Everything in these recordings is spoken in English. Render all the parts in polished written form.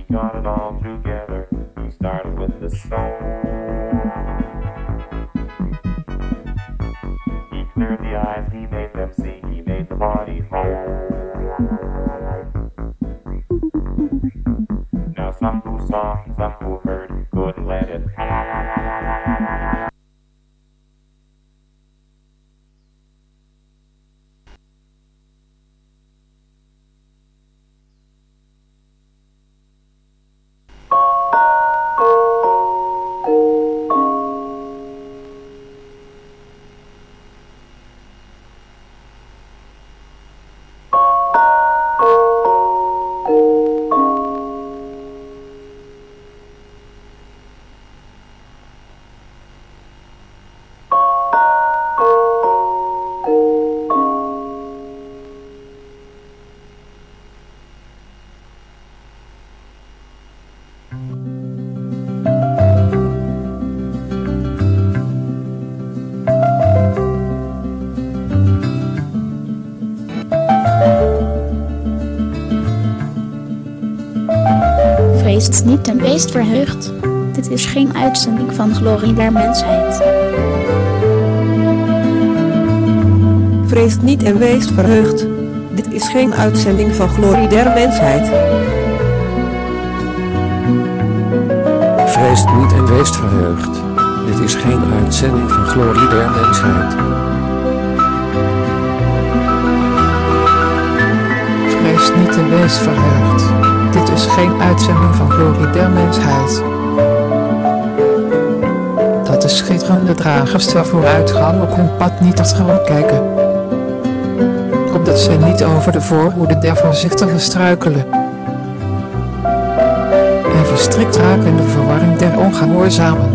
got it all together. He started with the stone. He cleared the eyes, he made them see, he made the body whole. Now some who saw, some who heard, couldn't let it. Vreest niet en weest verheugd. Dit is geen uitzending van Glorie der Mensheid. Vreest niet en weest verheugd. Dit is geen uitzending van Glorie der Mensheid. Vreest niet en weest verheugd. Dit is geen uitzending van Glorie der Mensheid. Vreest niet en weest verheugd. Dit is geen uitzending van Glorie der Mensheid. Dat de schitterende dragers der vooruitgang op hun pad niet achterom kijken. Opdat zij niet over de voorhoede der voorzichtigen struikelen. En verstrikt raken in de verwarring der ongehoorzamen.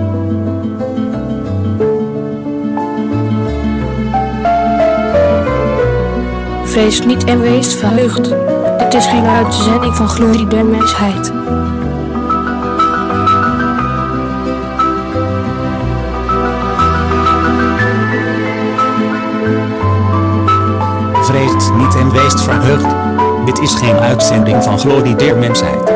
Vrees niet en wees verheugd. Dit is geen uitzending van Glorie der Mensheid. Vreest niet en wees verheugd. Dit is geen uitzending van Glorie der Mensheid.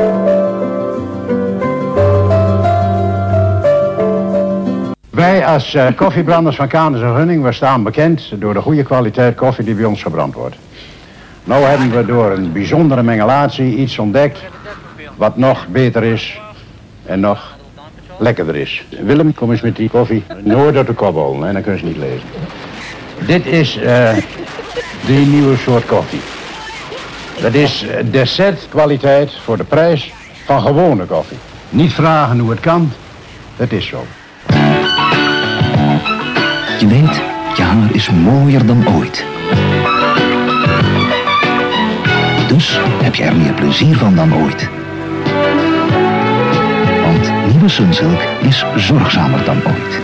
Wij als koffiebranders van Canis en Gunning, we staan bekend door de goede kwaliteit koffie die bij ons gebrand wordt. Nou hebben we door een bijzondere mengelatie iets ontdekt wat nog beter is en nog lekkerder is. Willem, kom eens met die koffie. Nooit door de kopbolen, en dan kun je ze niet lezen. Dit is die nieuwe soort koffie. Dat is dessert kwaliteit voor de prijs van gewone koffie. Niet vragen hoe het kan, het is zo. Je weet, je haar is mooier dan ooit. Dus heb je er meer plezier van dan ooit. Want nieuwe Sunsilk is zorgzamer dan ooit.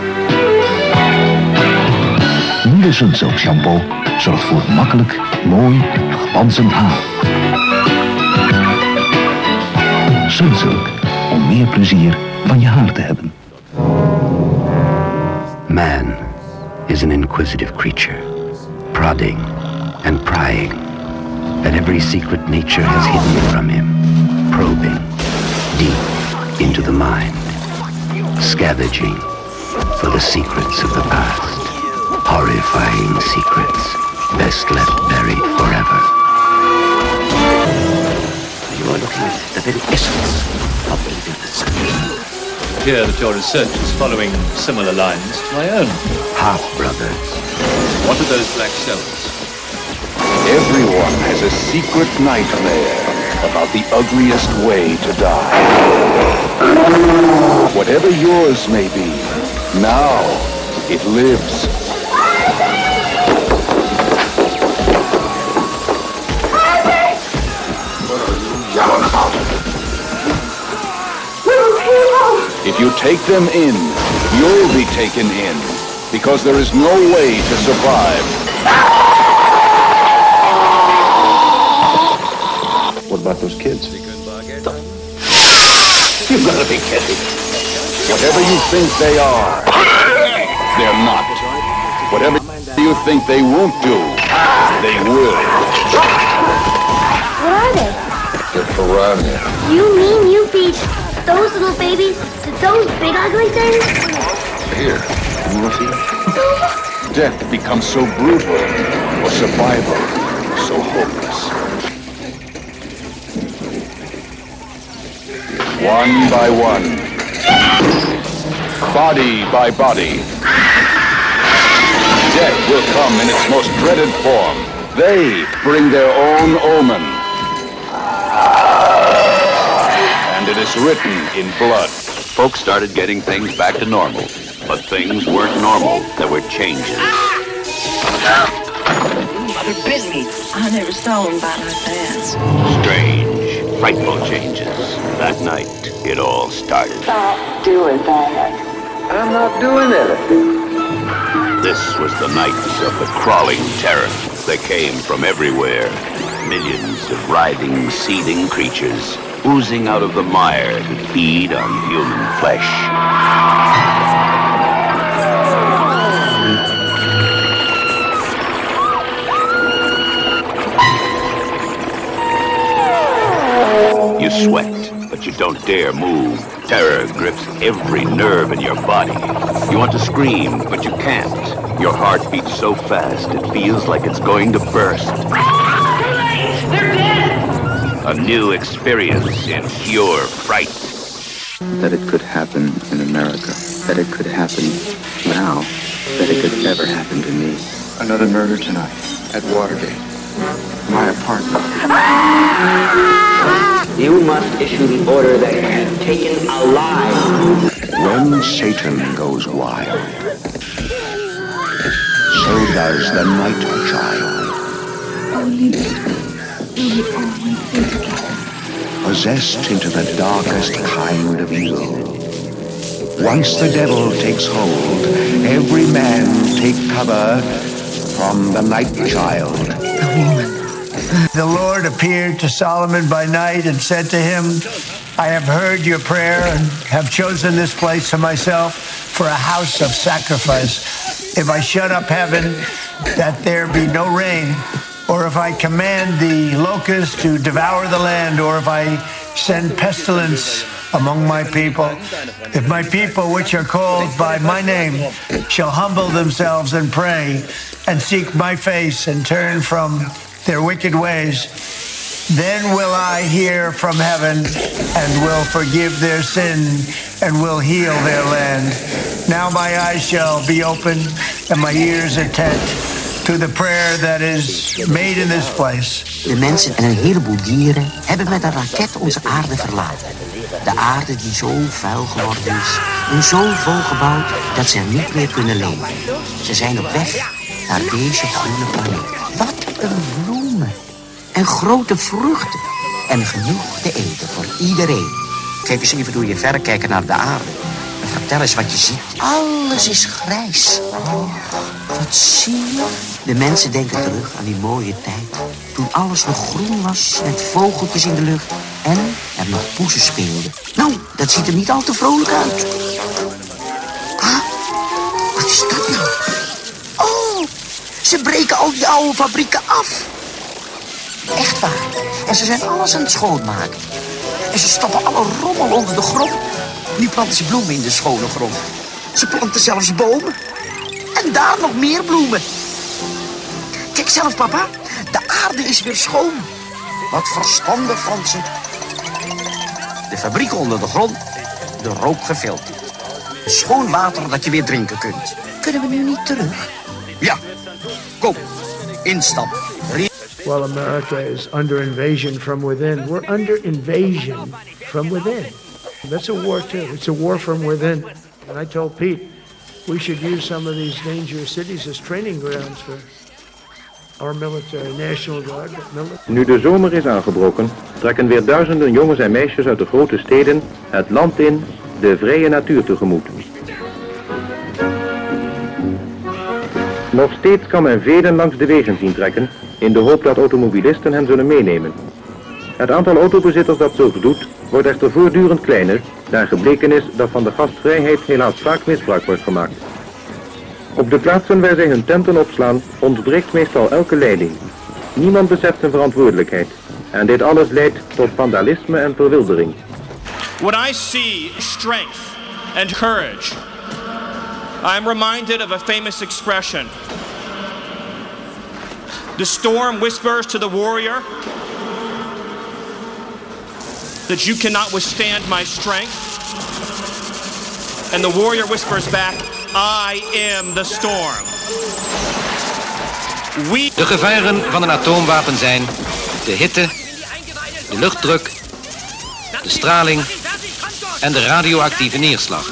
Nieuwe Sunsilk shampoo zorgt voor makkelijk, mooi, glanzend haar. Sunsilk, om meer plezier van je haar te hebben. Man is an inquisitive creature, prodding and prying at every secret nature has hidden from him, probing deep into the mind, scavenging for the secrets of the past, horrifying secrets best left buried forever. You are looking at the very essence of living. I hear that your research is following similar lines to my own. Half-brothers. What are those black cells? Everyone has a secret nightmare about the ugliest way to die. Whatever yours may be, now it lives. If you take them in, you'll be taken in, because there is no way to survive. What about those kids? You've got to be kidding. Whatever you think they are, they're not. Whatever you think they won't do, they will. What are they? They're piranha. You mean you feed those little babies to those big ugly things? Here, you will see. Death becomes so brutal, or survival so hopeless. One by one, body by body, death will come in its most dreaded form. They bring their own omen. And it is written in blood. Folks started getting things back to normal, but things weren't normal. There were changes. Forbid me. I never saw him by like that. Strange, frightful changes. That night, it all started. Stop doing that. I'm not doing anything. This was the night of the crawling terror. They came from everywhere. Millions of writhing, seething creatures oozing out of the mire to feed on human flesh. You sweat, but you don't dare move. Terror grips every nerve in your body. You want to scream, but you can't. Your heart beats so fast, it feels like it's going to burst. They're dead! A new experience in pure fright. That it could happen in America. That it could happen now. That it could ever happen to me. Another murder tonight at Watergate. My apartment. You must issue the order that I am taken alive. When Satan goes wild, so does the night child. Possessed into the darkest kind of evil. Once the devil takes hold, every man take cover from the night child. The woman. The Lord appeared to Solomon by night and said to him, I have heard your prayer and have chosen this place for myself for a house of sacrifice. If I shut up heaven, that there be no rain, or if I command the locusts to devour the land, or if I send pestilence among my people, if my people which are called by my name shall humble themselves and pray and seek my face and turn from their wicked ways, then will I hear from heaven and will forgive their sin and will heal their land. Now my eyes shall be open and my ears attent to the prayer that is made in this place. De mensen en een heleboel dieren hebben met een raket onze aarde verlaten. De aarde die zo vuil geworden is en zo volgebouwd dat ze er niet meer kunnen leven. Ze zijn op weg naar deze groene planeet. Wat een bloemen en grote vruchten en genoeg te eten voor iedereen. Kijk eens even door je verrekijker naar de aarde en vertel eens wat je ziet. Alles is grijs. Oh, wat zie je? De mensen denken terug aan die mooie tijd, toen alles nog groen was met vogeltjes in de lucht en er nog poezen speelden. Nou, dat ziet er niet al te vrolijk uit. Ah, wat is dat nou? Oh, ze breken al die oude fabrieken af. Echt waar. En ze zijn alles aan het schoonmaken. En ze stoppen alle rommel onder de grond. Nu planten ze bloemen in de schone grond. Ze planten zelfs bomen. En daar nog meer bloemen. Kijk zelf, papa. De aarde is weer schoon. Wat verstandig van ze. De fabriek onder de grond. De rook gefilterd. Schoon water dat je weer drinken kunt. Kunnen we nu niet terug? Ja. Kom. Instappen. Well, America is under invasion from within. We're under invasion from within. That's a war too. It's a war from within. And I told Pete, we should use some of these dangerous cities as training grounds for our military, National Guard. Nu de zomer is aangebroken, trekken weer duizenden jongens en meisjes uit de grote steden het land in, de vrije natuur tegemoet. Nog steeds kan men velen langs de wegen zien trekken, in de hoop dat automobilisten hen zullen meenemen. Het aantal autobezitters dat zulks doet, wordt echter voortdurend kleiner, daar gebleken is dat van de gastvrijheid helaas vaak misbruik wordt gemaakt. Op de plaatsen waar zij hun tenten opslaan, ontbreekt meestal elke leiding. Niemand beseft zijn verantwoordelijkheid. En dit alles leidt tot vandalisme en verwildering. When I see strength and courage, I'm reminded of a famous expression. The storm whispers to the warrior that you cannot withstand my strength. And the warrior whispers back, I am the storm. De gevaren van een atoomwapen zijn de hitte, de luchtdruk, de straling en de radioactieve neerslag.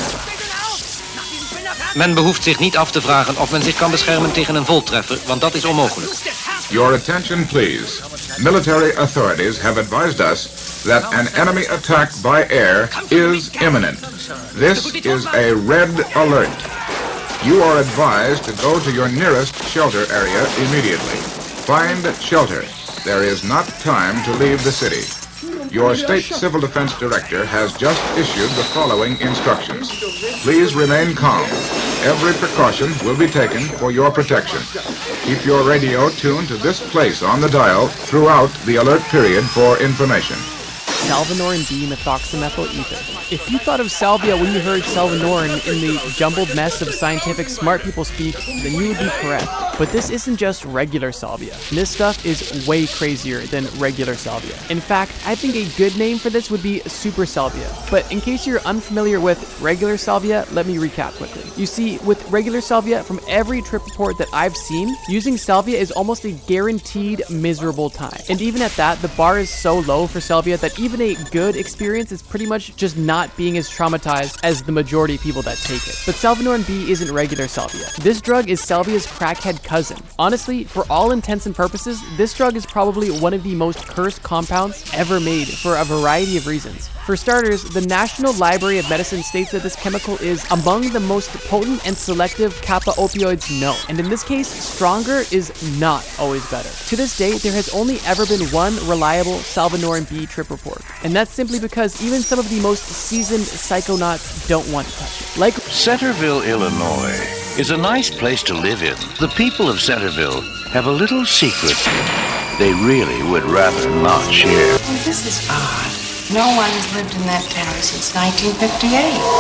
Men behoeft zich niet af te vragen of men zich kan beschermen tegen een voltreffer, want dat is onmogelijk. Your attention, please. Military authorities have advised us that an enemy attack by air is imminent. This is a red alert. You are advised to go to your nearest shelter area immediately. Find shelter. There is not time to leave the city. Your state civil defense director has just issued the following instructions. Please remain calm. Every precaution will be taken for your protection. Keep your radio tuned to this place on the dial throughout the alert period for information. Salvinorin D-methoxymethyl ether. If you thought of salvia when you heard salvinorin in the jumbled mess of scientific smart people speak, then you would be correct. But this isn't just regular salvia. This stuff is way crazier than regular salvia. In fact, I think a good name for this would be super salvia. But in case you're unfamiliar with regular salvia, let me recap quickly. You see, with regular salvia, from every trip report that I've seen, using salvia is almost a guaranteed miserable time. And even at that, the bar is so low for salvia that even a good experience is pretty much just not being as traumatized as the majority of people that take it. But Salvinorin B isn't regular salvia. This drug is salvia's crackhead cousin. Honestly, for all intents and purposes, this drug is probably one of the most cursed compounds ever made for a variety of reasons. For starters, the National Library of Medicine states that this chemical is among the most potent and selective kappa opioids known. And in this case, stronger is not always better. To this date, there has only ever been one reliable Salvinorin B trip report. And that's simply because even some of the most seasoned psychonauts don't want to touch it. Like Centerville, Illinois is a nice place to live in. The people of Centerville have a little secret they really would rather not share. Well, this is odd. No one's lived in that town since 1958.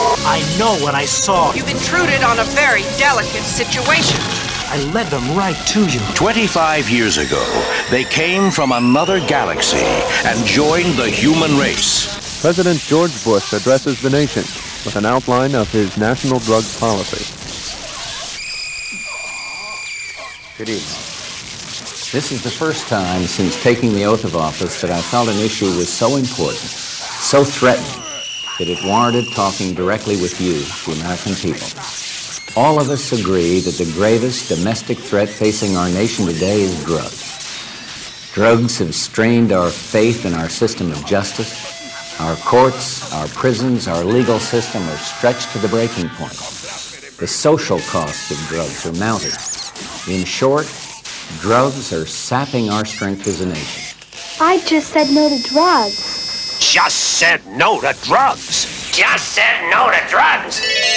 I know what I saw. You've intruded on a very delicate situation. I led them right to you. 25 years ago, they came from another galaxy and joined the human race. President George Bush addresses the nation with an outline of his national drug policy. Good evening. This is the first time since taking the oath of office that I felt an issue was so important, so threatening, that it warranted talking directly with you, the American people. All of us agree that the gravest domestic threat facing our nation today is drugs. Drugs have strained our faith in our system of justice. Our courts, our prisons, our legal system are stretched to the breaking point. The social costs of drugs are mounting. In short, drugs are sapping our strength as a nation. I just said no to drugs. Just said no to drugs. Just said no to drugs.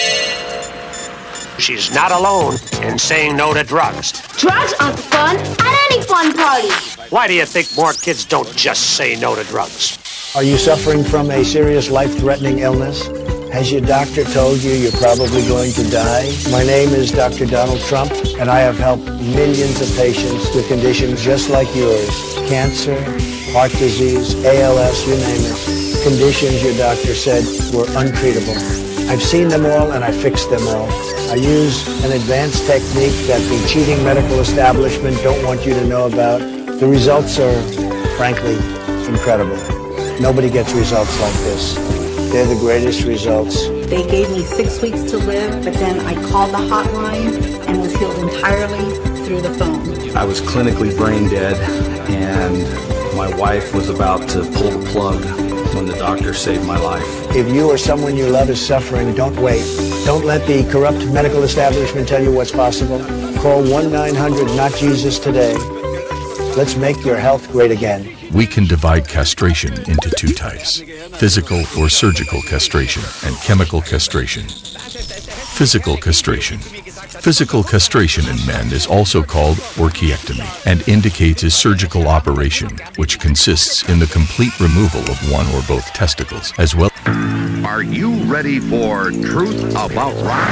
She's not alone in saying no to drugs. Drugs aren't fun at any fun party. Why do you think more kids don't just say no to drugs? Are you suffering from a serious life-threatening illness? Has your doctor told you you're probably going to die? My name is Dr. Donald Trump, and I have helped millions of patients with conditions just like yours. Cancer, heart disease, ALS, you name it. Conditions your doctor said were untreatable. I've seen them all, and I fixed them all. I use an advanced technique that the cheating medical establishment don't want you to know about. The results are, frankly, incredible. Nobody gets results like this. They're the greatest results. They gave me 6 weeks to live, but then I called the hotline and was healed entirely through the phone. I was clinically brain dead, and my wife was about to pull the plug when the doctor saved my life. If you or someone you love is suffering, don't wait. Don't let the corrupt medical establishment tell you what's possible. Call 1-900-NOT-JESUS today. Let's make your health great again. We can divide castration into two types: physical or surgical castration and chemical castration. Physical castration. Physical castration in men is also called orchiectomy and indicates a surgical operation which consists in the complete removal of one or both testicles, as well Are you ready for Truth About Rock?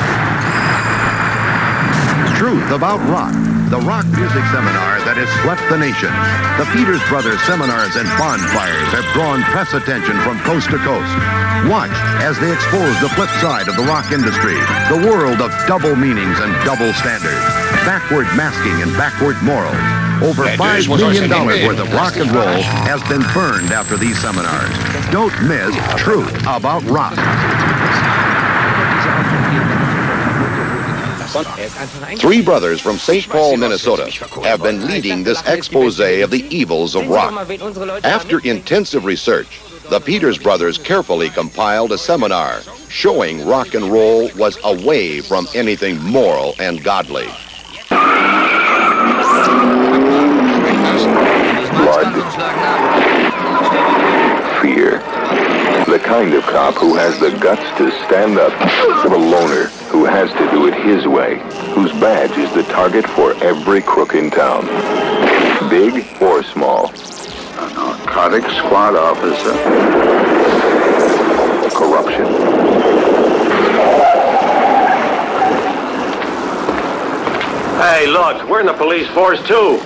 Truth About Rock, the rock music seminar that has swept the nation. The Peters Brothers seminars and bonfires have drawn press attention from coast to coast. Watch as they expose the flip side of the rock industry, the world of double meanings and double standards, backward masking and backward morals. Over $5 million worth of rock and roll has been burned after these seminars. Don't miss Truth About Rock. Three brothers from St. Paul, Minnesota, have been leading this expose of the evils of rock. After intensive research, the Peters brothers carefully compiled a seminar showing rock and roll was away from anything moral and godly. Blood. Fear. The kind of cop who has the guts to stand up. The loner who has to do it his way, whose badge is the target for every crook in town. Big or small. A narcotics squad officer. Corruption. Hey, look, we're in the police force too.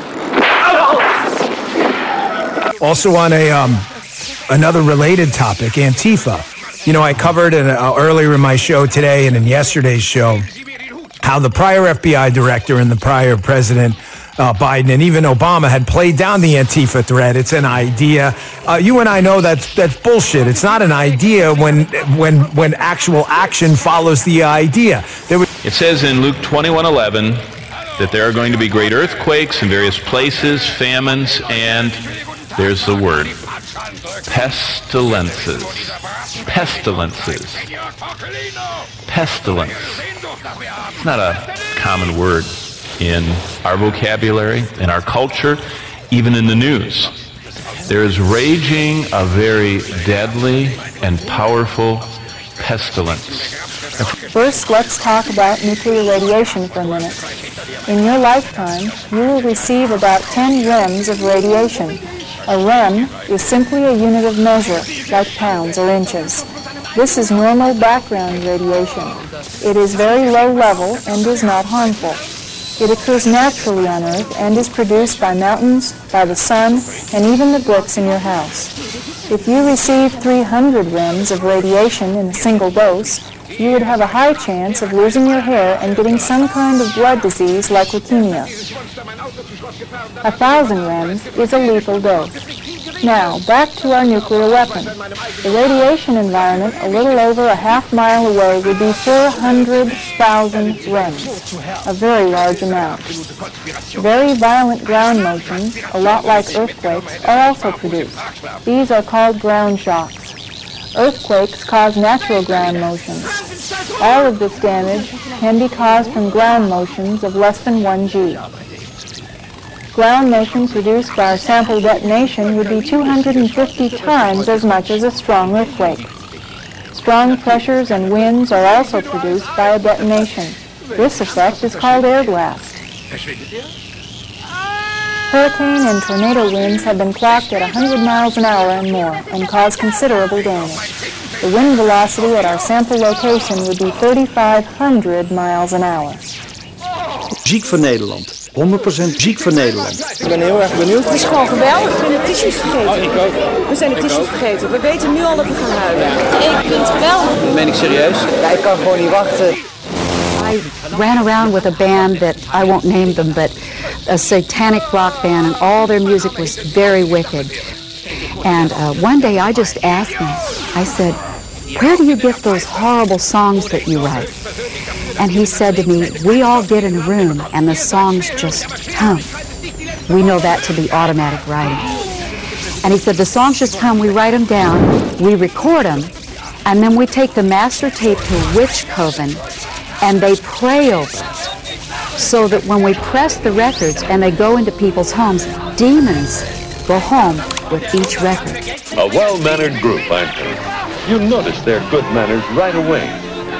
Also on another related topic, Antifa. You know, I covered earlier in my show today and in yesterday's show how the prior FBI director and the prior President Biden and even Obama had played down the Antifa threat. It's an idea. You and I know that's bullshit. It's not an idea when actual action follows the idea. It says in Luke 21:11 that there are going to be great earthquakes in various places, famines, and there's the word, pestilences. Pestilences. Pestilence. It's not a common word in our vocabulary, in our culture, even in the news. There is raging a very deadly and powerful pestilence. First, let's talk about nuclear radiation for a minute. In your lifetime, you will receive about 10 rems of radiation. A rem is simply a unit of measure, like pounds or inches. This is normal background radiation. It is very low level and is not harmful. It occurs naturally on Earth and is produced by mountains, by the sun, and even the bricks in your house. If you receive 300 rems of radiation in a single dose, you would have a high chance of losing your hair and getting some kind of blood disease like leukemia. 1,000 rems is a lethal dose. Now, back to our nuclear weapon. The radiation environment a little over a half-mile away would be 400,000 rems, a very large amount. Very violent ground motions, a lot like earthquakes, are also produced. These are called ground shocks. Earthquakes cause natural ground motions. All of this damage can be caused from ground motions of less than 1 G. Ground motion produced by a sample detonation would be 250 times as much as a strong earthquake. Strong pressures and winds are also produced by a detonation. This effect is called air blast. Hurricane and tornado winds have been clocked at 100 miles an hour and more and cause considerable damage. The wind velocity at our sample location would be 3,500 miles an hour. Ziek voor Nederland. 100% ziek voor Nederland. Ik ben heel erg benieuwd. Het is gewoon geweldig. Ik ben de tissues vergeten. Oh, ik ook. We zijn de tissues vergeten. We weten nu al dat we gaan huilen. Ik vind het geweldig. Dat meen ik serieus. Ja, ik kan gewoon niet wachten. I ran around with a band that, I won't name them, but a satanic rock band, and all their music was very wicked. And one day I just asked them, I said, where do you get those horrible songs that you write? And he said to me, we all get in a room and the songs just come. We know that to be automatic writing. And he said, the songs just come, we write them down, we record them, and then we take the master tape to a witch coven and they pray over it. So that when we press the records and they go into people's homes, demons go home with each record. A well-mannered group, aren't they? You notice their good manners right away.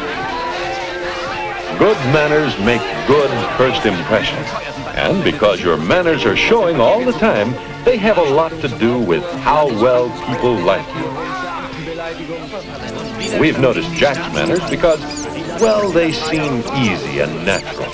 Good manners make good first impressions. And because your manners are showing all the time, they have a lot to do with how well people like you. We've noticed Jack's manners because, well, they seem easy and natural.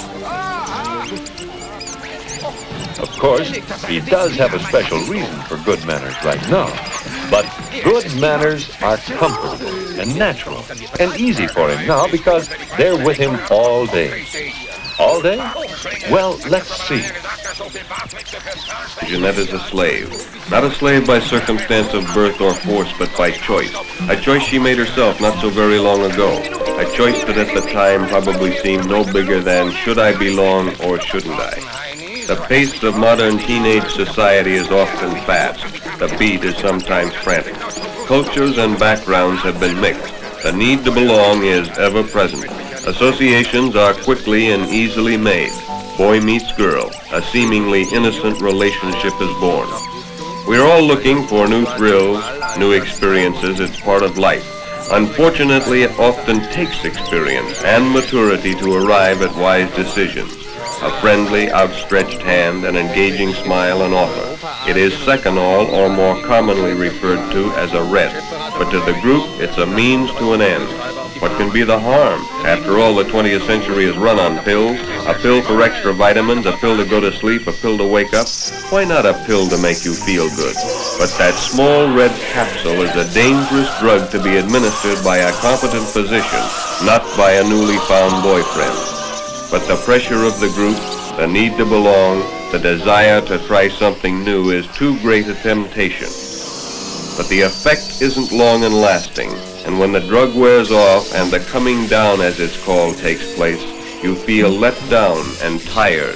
Of course, he does have a special reason for good manners right now. But good manners are comfortable and natural and easy for him now because they're with him all day. All day? Well, let's see. Jeanette is a slave. Not a slave by circumstance of birth or force, but by choice. A choice she made herself not so very long ago. A choice that at the time probably seemed no bigger than, should I belong or shouldn't I? The pace of modern teenage society is often fast. The beat is sometimes frantic. Cultures and backgrounds have been mixed. The need to belong is ever present. Associations are quickly and easily made. Boy meets girl. A seemingly innocent relationship is born. We're all looking for new thrills, new experiences. It's part of life. Unfortunately, it often takes experience and maturity to arrive at wise decisions. A friendly, outstretched hand, an engaging smile, and offer. It is seconal, or more commonly referred to as a red. But to the group, it's a means to an end. What can be the harm? After all, the 20th century is run on pills. A pill for extra vitamins, a pill to go to sleep, a pill to wake up. Why not a pill to make you feel good? But that small red capsule is a dangerous drug to be administered by a competent physician, not by a newly found boyfriend. But the pressure of the group, the need to belong, the desire to try something new is too great a temptation. But the effect isn't long and lasting, and when the drug wears off and the coming down, as it's called, takes place, you feel let down and tired.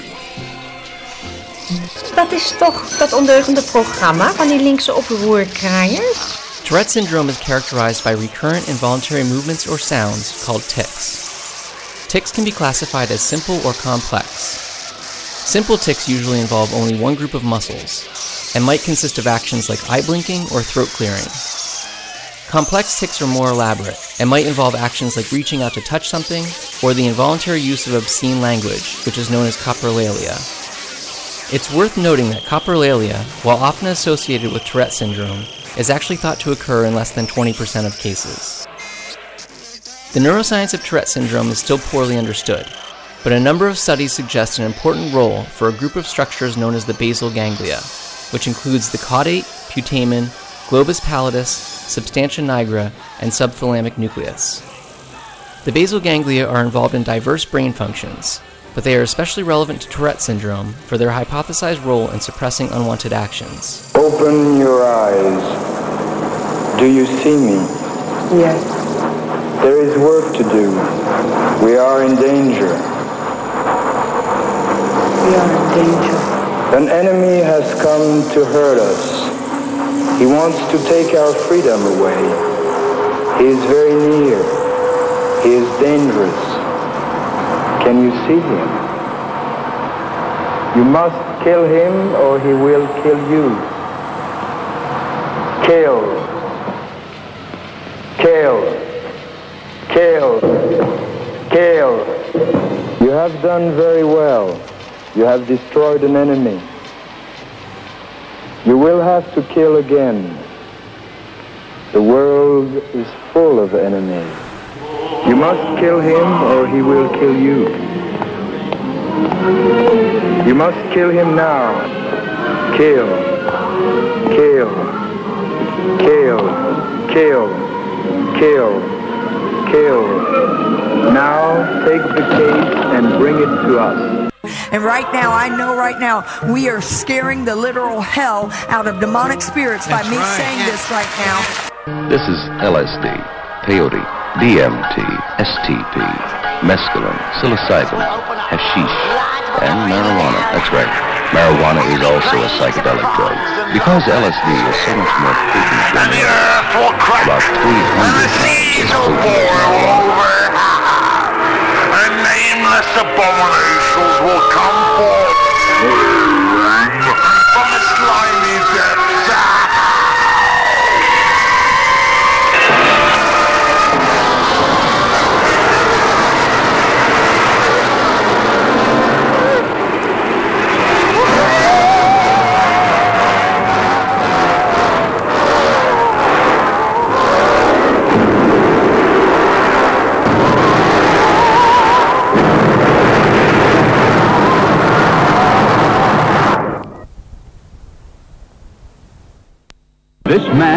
Dat is toch dat ondeugende programma van die linkse oproerkraaiers? Tourette syndrome is characterized by recurrent involuntary movements or sounds called tics. Tics can be classified as simple or complex. Simple tics usually involve only one group of muscles and might consist of actions like eye blinking or throat clearing. Complex tics are more elaborate and might involve actions like reaching out to touch something or the involuntary use of obscene language, which is known as coprolalia. It's worth noting that coprolalia, while often associated with Tourette syndrome, is actually thought to occur in less than 20% of cases. The neuroscience of Tourette syndrome is still poorly understood, but a number of studies suggest an important role for a group of structures known as the basal ganglia, which includes the caudate, putamen, globus pallidus, substantia nigra, and subthalamic nucleus. The basal ganglia are involved in diverse brain functions, but they are especially relevant to Tourette syndrome for their hypothesized role in suppressing unwanted actions. Open your eyes. Do you see me? Yes. There is work to do. We are in danger. We are in danger. An enemy has come to hurt us. He wants to take our freedom away. He is very near. He is dangerous. Can you see him? You must kill him or he will kill you. Kill. Kill. Kill. Kill. You have done very well. You have destroyed an enemy. You will have to kill again. The world is full of enemies. You must kill him or he will kill you. You must kill him now. Kill. Kill. Kill. Kill. Kill. Kill. Now take the case and bring it to us. And right now, I know right now, we are scaring the literal hell out of demonic spirits by me saying this right now. This is LSD, peyote, DMT, STP, mescaline, psilocybin, hashish, and marijuana. That's right. Marijuana is also a psychedelic drug. Because LSD is so much more potent than about 300 times as potent. And nameless abominations will come forth from the slimy depths.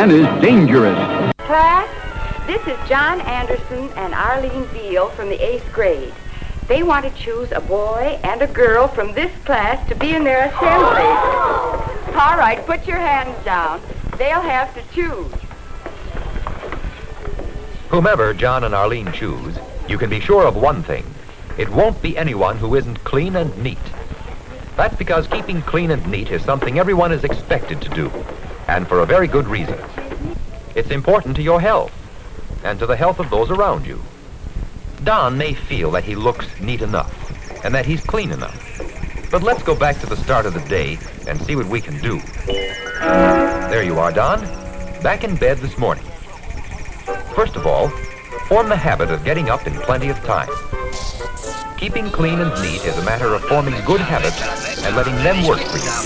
man is dangerous. Class, this is John Anderson and Arlene Veal from the 8th grade. They want to choose a boy and a girl from this class to be in their assembly. All right, put your hands down. They'll have to choose. Whomever John and Arlene choose, you can be sure of one thing. It won't be anyone who isn't clean and neat. That's because keeping clean and neat is something everyone is expected to do, and for a very good reason. It's important to your health, and to the health of those around you. Don may feel that he looks neat enough, and that he's clean enough. But let's go back to the start of the day and see what we can do. There you are, Don, back in bed this morning. First of all, form the habit of getting up in plenty of time. Keeping clean and neat is a matter of forming good habits and letting them work for you.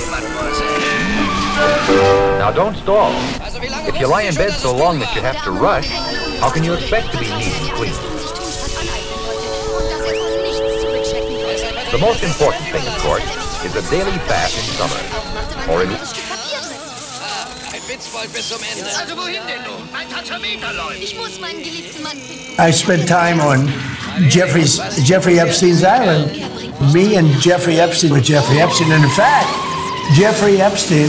Now don't stall. If you lie in bed so long that you have to rush, how can you expect to be neat and clean? The most important thing, of course, is a daily bath in summer. Or in... I spent time on Jeffrey Epstein's island. Me and Jeffrey Epstein with Jeffrey Epstein. And in fact, Jeffrey Epstein,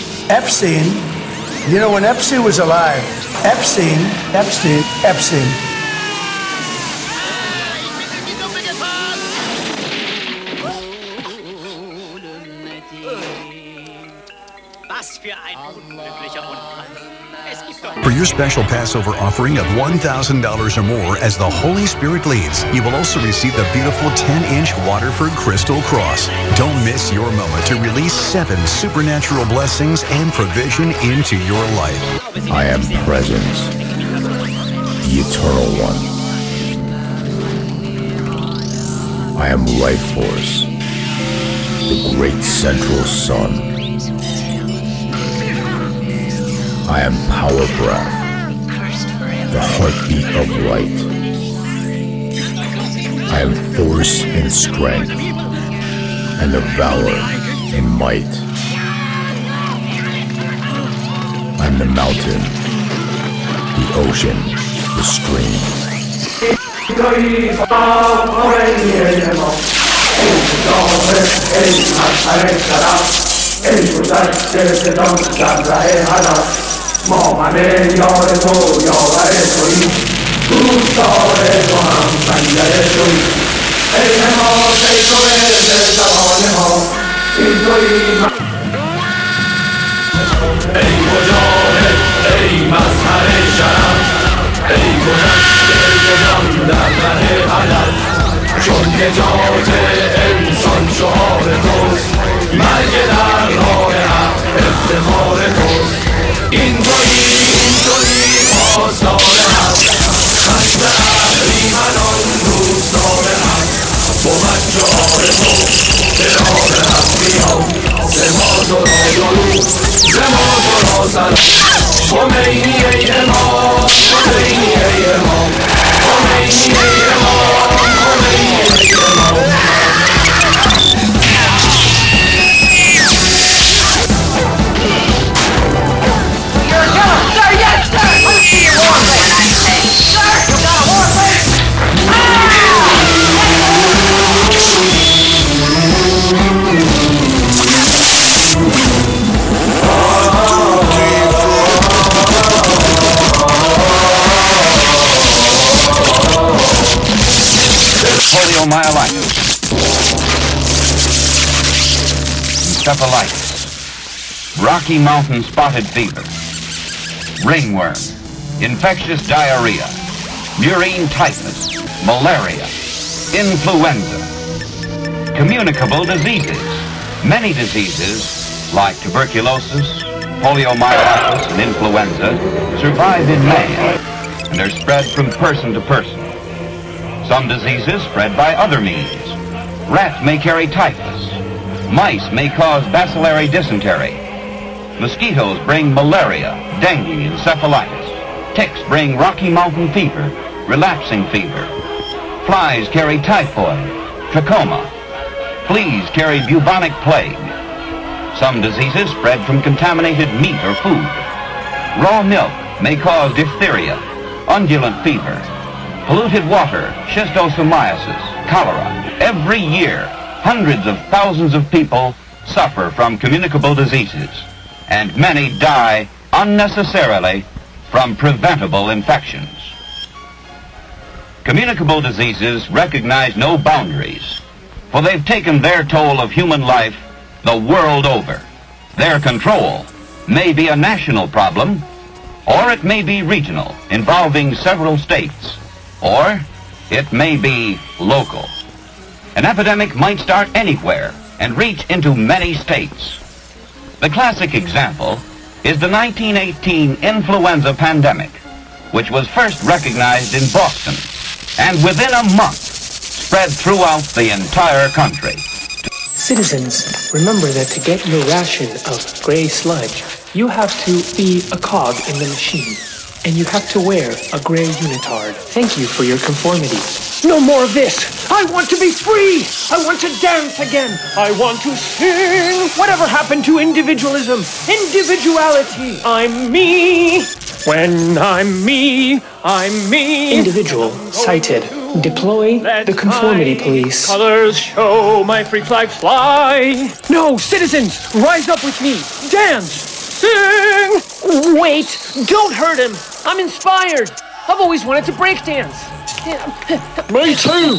you know, when Epstein was alive, Epstein. For your special Passover offering of $1,000 or more as the Holy Spirit leads, you will also receive the beautiful 10-inch Waterford Crystal Cross. Don't miss your moment to release 7 supernatural blessings and provision into your life. I am present, the Eternal One. I am life force, the great central sun. I am power breath, the heartbeat of light. I am force and strength, and the valor and might. I'm the mountain, the ocean, the stream. Poliomyelitis, encephalitis, Rocky Mountain spotted fever, ringworm, infectious diarrhea, murine typhus, malaria, influenza, communicable diseases. Many diseases, like tuberculosis, poliomyelitis, and influenza, survive in man and are spread from person to person. Some diseases spread by other means. Rats may carry typhus. Mice may cause bacillary dysentery. Mosquitoes bring malaria, dengue, encephalitis. Ticks bring Rocky Mountain fever, relapsing fever. Flies carry typhoid, trachoma. Fleas carry bubonic plague. Some diseases spread from contaminated meat or food. Raw milk may cause diphtheria, undulant fever, polluted water, schistosomiasis, cholera. Every year, hundreds of thousands of people suffer from communicable diseases, and many die unnecessarily from preventable infections. Communicable diseases recognize no boundaries, for they've taken their toll of human life the world over. Their control may be a national problem, or it may be regional, involving several states, or it may be local. An epidemic might start anywhere and reach into many states. The classic example is the 1918 influenza pandemic, which was first recognized in Boston, and within a month spread throughout the entire country. Citizens, remember that to get your ration of gray sludge, you have to be a cog in the machine, and you have to wear a gray unitard. Thank you for your conformity. No more of this! I want to be free! I want to dance again! I want to sing! Whatever happened to individualism? Individuality! I'm me! When I'm me, I'm me! Individual, cited. Deploy the conformity police. Colors show my free flag fly. No, citizens, rise up with me. Dance, sing. Wait, don't hurt him. I'm inspired. I've always wanted to break dance. Me too.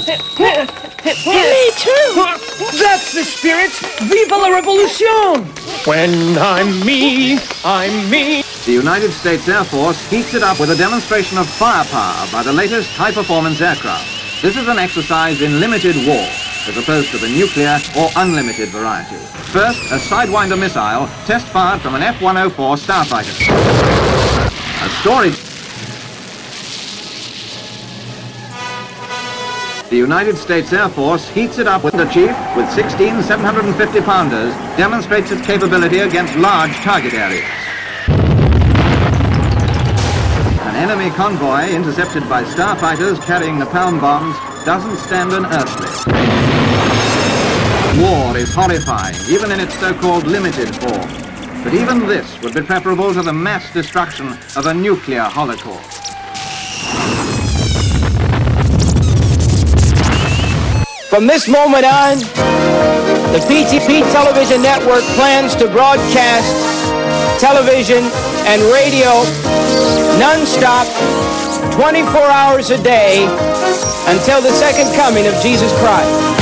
Me too. That's the spirit. Viva la revolution. When I'm me, I'm me. The United States Air Force heats it up with a demonstration of firepower by the latest high-performance aircraft. This is an exercise in limited war, as opposed to the nuclear or unlimited variety. First, a Sidewinder missile, test-fired from an F-104 Starfighter. A storage... The United States Air Force heats it up with the Chief, with 16 750-pounders, demonstrates its capability against large target areas. An enemy convoy intercepted by starfighters carrying napalm bombs doesn't stand an earthquake. War is horrifying, even in its so-called limited form. But even this would be preferable to the mass destruction of a nuclear holocaust. From this moment on, the PTP Television Network plans to broadcast television and radio non-stop, 24 hours a day, until the second coming of Jesus Christ.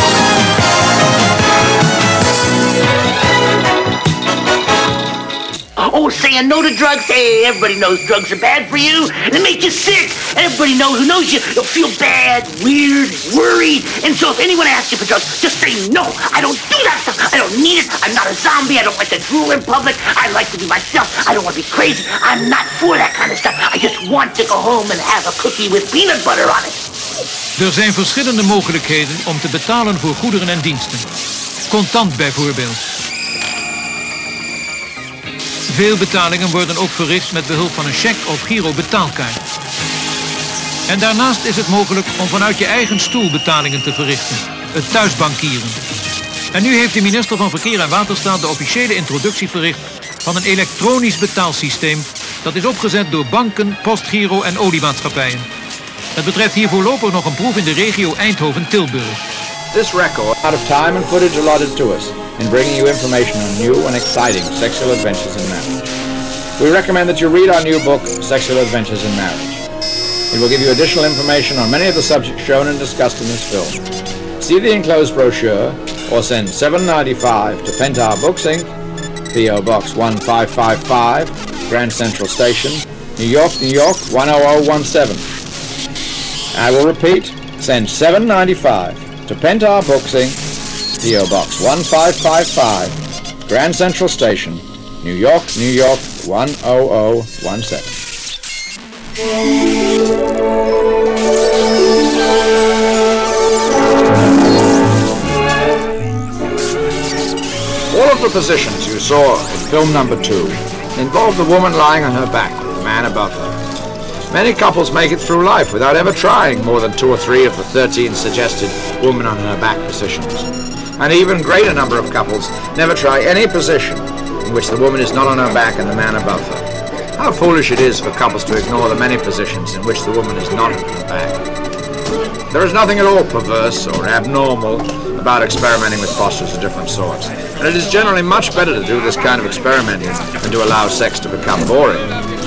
Oh, saying no to drugs? Hey, everybody knows drugs are bad for you. They make you sick. Everybody who knows you, you'll feel bad, weird, worried. And so if anyone asks you for drugs, just say no. I don't do that stuff. I don't need it. I'm not a zombie. I don't like to drool in public. I like to be myself. I don't want to be crazy. I'm not for that kind of stuff. I just want to go home and have a cookie with peanut butter on it. Er zijn verschillende mogelijkheden om te betalen voor goederen en diensten. Contant bijvoorbeeld. Veel betalingen worden ook verricht met behulp van een cheque of Giro betaalkaart. En daarnaast is het mogelijk om vanuit je eigen stoel betalingen te verrichten. Het thuisbankieren. En nu heeft de minister van Verkeer en Waterstaat de officiële introductie verricht van een elektronisch betaalsysteem dat is opgezet door banken, postgiro en oliemaatschappijen. Het betreft hier voorlopig nog een proef in de regio Eindhoven-Tilburg. This record out of time and footage allotted to us in bringing you information on new and exciting sexual adventures in marriage. We recommend that you read our new book, Sexual Adventures in Marriage. It will give you additional information on many of the subjects shown and discussed in this film. See the enclosed brochure or send $7.95 to Pentar Books Inc., P.O. Box 1555, Grand Central Station, New York, New York 10017. I will repeat, send $7.95 to Pentar Books Inc., P.O. Box 1555, Grand Central Station, New York, New York 10017. All of the positions you saw in film number 2 involved the woman lying on her back with the man above her. Many couples make it through life without ever trying more than 2 or 3 of the 13 suggested woman on her back positions. An even greater number of couples never try any position in which the woman is not on her back and the man above her. How foolish it is for couples to ignore the many positions in which the woman is not in the back. There is nothing at all perverse or abnormal about experimenting with postures of different sorts, and it is generally much better to do this kind of experimenting than to allow sex to become boring.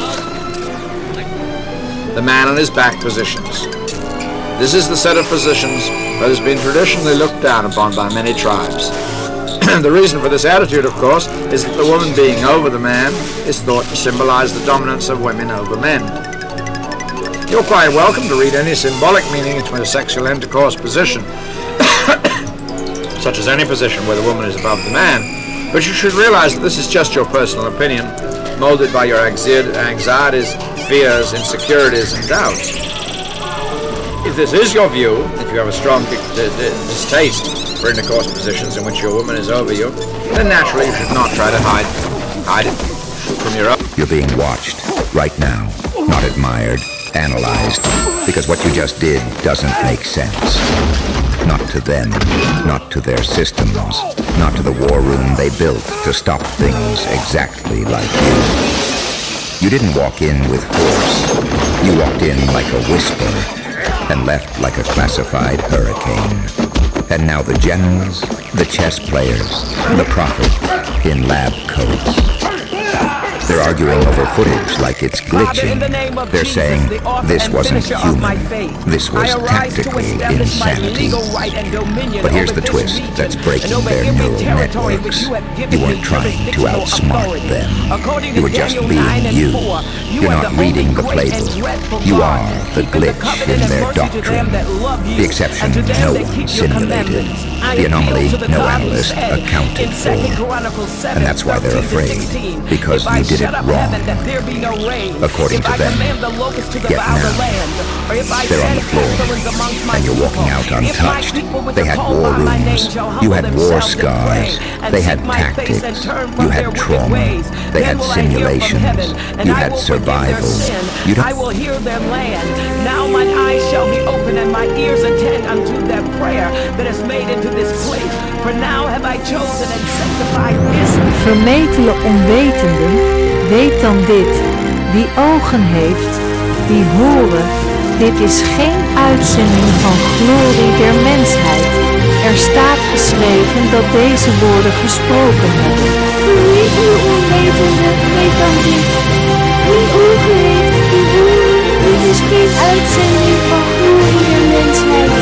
The man in his back positions. This is the set of positions that has been traditionally looked down upon by many tribes. The reason for this attitude, of course, is that the woman being over the man is thought to symbolize the dominance of women over men. You're quite welcome to read any symbolic meaning into a sexual intercourse position, such as any position where the woman is above the man, but you should realize that this is just your personal opinion, molded by your anxieties, fears, insecurities, and doubts. If this is your view, if you have a strong distaste for intercourse positions in which your woman is over you, then naturally you should not try to hide it from your own. You're being watched right now, not admired, analyzed, because what you just did doesn't make sense. Not to them, not to their systems, not to the war room they built to stop things exactly like you. You didn't walk in with force. You walked in like a whisper and left like a classified hurricane. And now the generals, the chess players, the prophet in lab coats. They're arguing over footage like it's glitching. They're saying this wasn't human. This was tactical insanity. But here's the twist that's breaking their neural networks. You weren't trying to outsmart them. You were just being you. You're not reading the playbook. You are the glitch in their doctrine. The exception no one simulated. The anomaly no analyst accounted for. And that's why they're afraid. Because you did it wrong. According to them. Yet now, they're on the floor, and you're walking out untouched. They had war rooms. You had war scars. They had tactics. You had trauma. They had simulations. You had survival. I will hear their land. Now mine eyes shall be open and my ears attend unto their prayer that is made into this place. For now have I chosen and sanctified this. Vermetele onwetenden, weet dan dit. Wie ogen heeft, die horen. Dit is geen uitzending van glorie der mensheid. Er staat geschreven dat deze woorden gesproken hebben. Vermetele onwetenden, weet dan dit. Wie ogen heeft, die horen. Dit is geen uitzending van glorie der mensheid.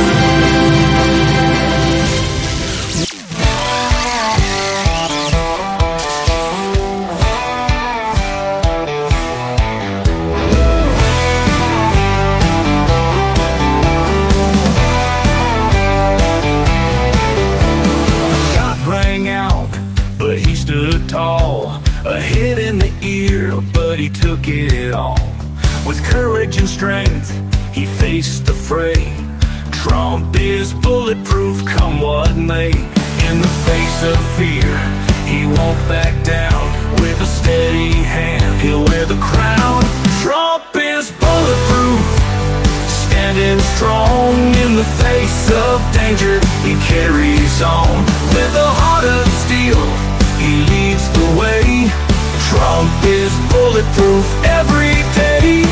Tall, a hit in the ear, but he took it all. With courage and strength, he faced the fray. Trump is bulletproof, come what may. In the face of fear, he won't back down. With a steady hand, he'll wear the crown. Trump is bulletproof, standing strong. In the face of danger, he carries on. With a heart of steel, he leads the way. Trump is bulletproof every day.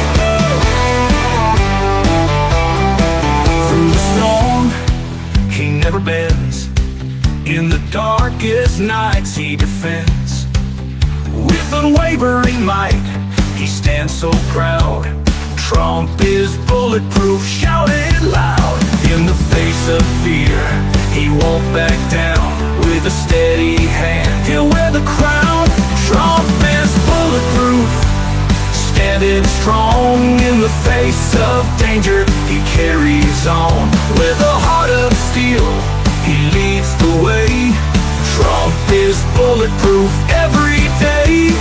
Through the storm, he never bends. In the darkest nights, he defends. With unwavering might, he stands so proud. Trump is bulletproof, shout it loud. In the face of fear, he won't back down. With a steady hand, he'll wear the crown. Trump is bulletproof, standing strong. In the face of danger, he carries on. With a heart of steel, he leads the way. Trump is bulletproof every day.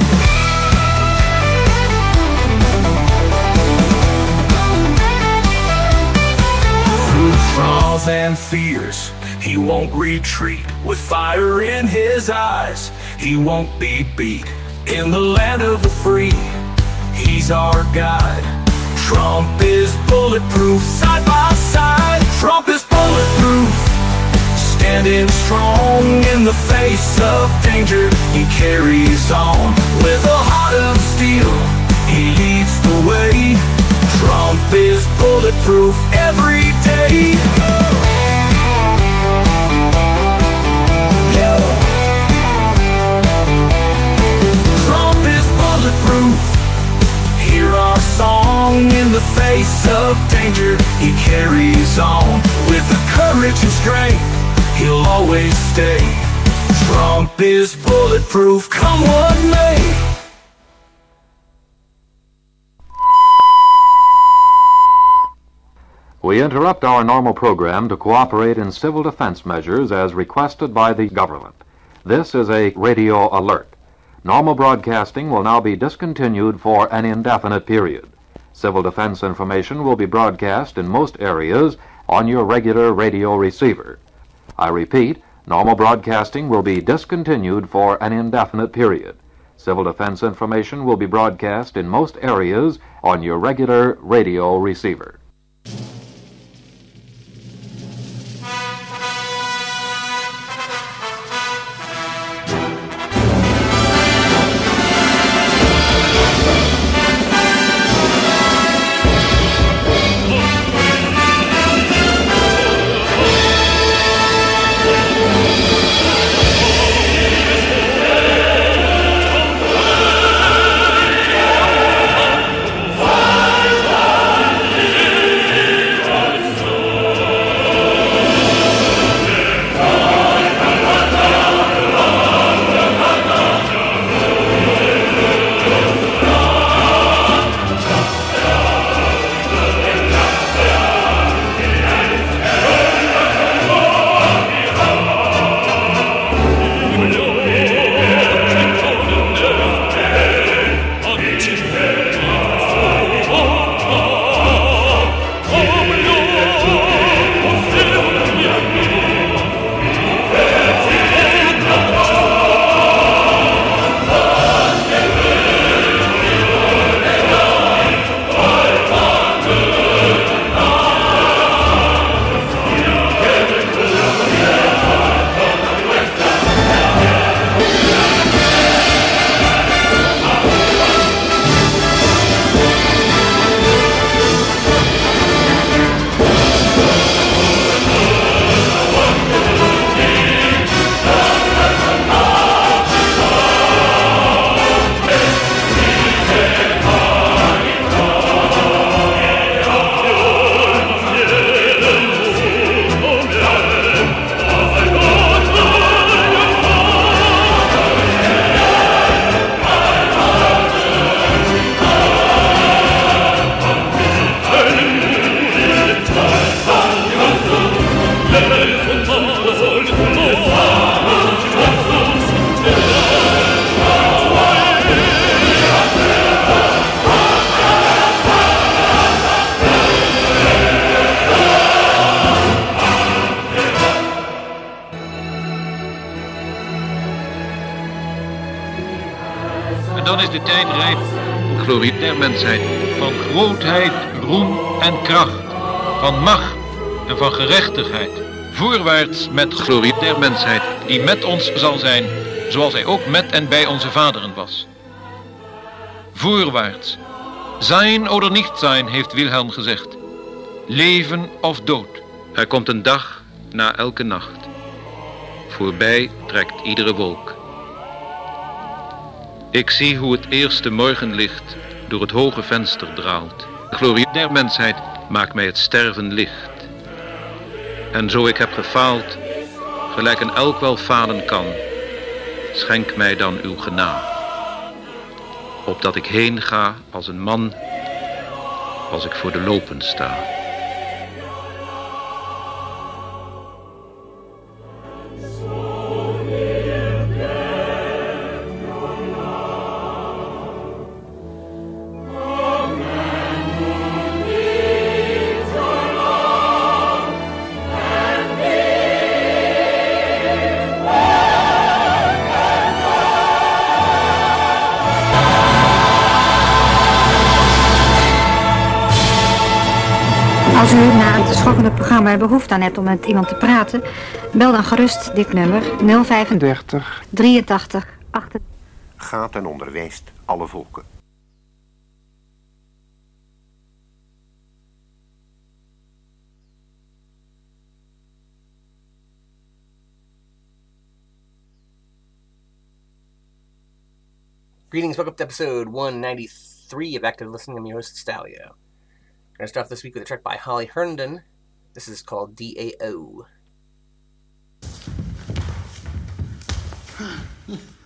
Through trials and fears, he won't retreat. With fire in his eyes, he won't be beat. In the land of the free, he's our guide. Trump is bulletproof, side by side. Trump is bulletproof, standing strong. In the face of danger, he carries on. With a heart of steel, he leads the way. Trump is bulletproof every day. Trump is bulletproof. Hear our song in the face of danger. He carries on with the courage and strength. He'll always stay. Trump is bulletproof, come what may. We interrupt our normal program to cooperate in civil defense measures as requested by the government. This is a radio alert. Normal broadcasting will now be discontinued for an indefinite period. Civil defense information will be broadcast in most areas on your regular radio receiver. I repeat, normal broadcasting will be discontinued for an indefinite period. Civil defense information will be broadcast in most areas on your regular radio receiver. Dan is de tijd rijp voor glorie der mensheid. Van grootheid, roem en kracht. Van macht en van gerechtigheid. Voorwaarts met glorie der mensheid, die met ons zal zijn, zoals hij ook met en bij onze vaderen was. Voorwaarts. Zijn oder niet zijn, heeft Wilhelm gezegd. Leven of dood. Er komt een dag na elke nacht. Voorbij trekt iedere wolk. Ik zie hoe het eerste morgenlicht door het hoge venster draalt. De glorie der mensheid maakt mij het sterven licht. En zo ik heb gefaald, gelijk een elk wel falen kan, schenk mij dan uw genade. Opdat ik heen ga als een man, als ik voor de lopen sta. Als u na het schokkende programma behoefte aan hebt om met iemand te praten, bel dan gerust dit nummer 035 83 8. Gaat en onderwijst alle volken. Greetings, welcome to episode 193 of Active Listening. I'm your host, Stalio. We're going to start off this week with a track by Holly Herndon. This is called DAO.